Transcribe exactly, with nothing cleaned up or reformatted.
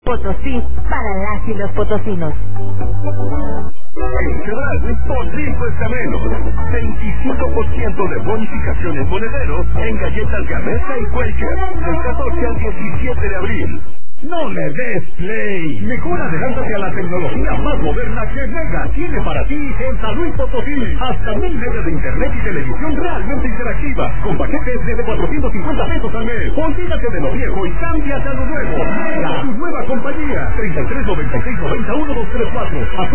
Potosí, para las y los potosinos. En Chedraui, por ti cuesta menos. veinticinco por ciento de bonificaciones monedero en galletas Gamesa y Quaker, del catorce al diecisiete de abril. No le des play. Mejor adelántate a la tecnología más moderna que Mega tiene para ti en San Luis Potosí. Hasta mil megas de internet y televisión realmente interactiva, con paquetes desde cuatrocientos cincuenta pesos al mes. Olvídate de lo viejo y cámbiate a lo nuevo. Mega, tu nueva compañía. treinta y tres noventa y seis noventa y uno dos tres cuatro.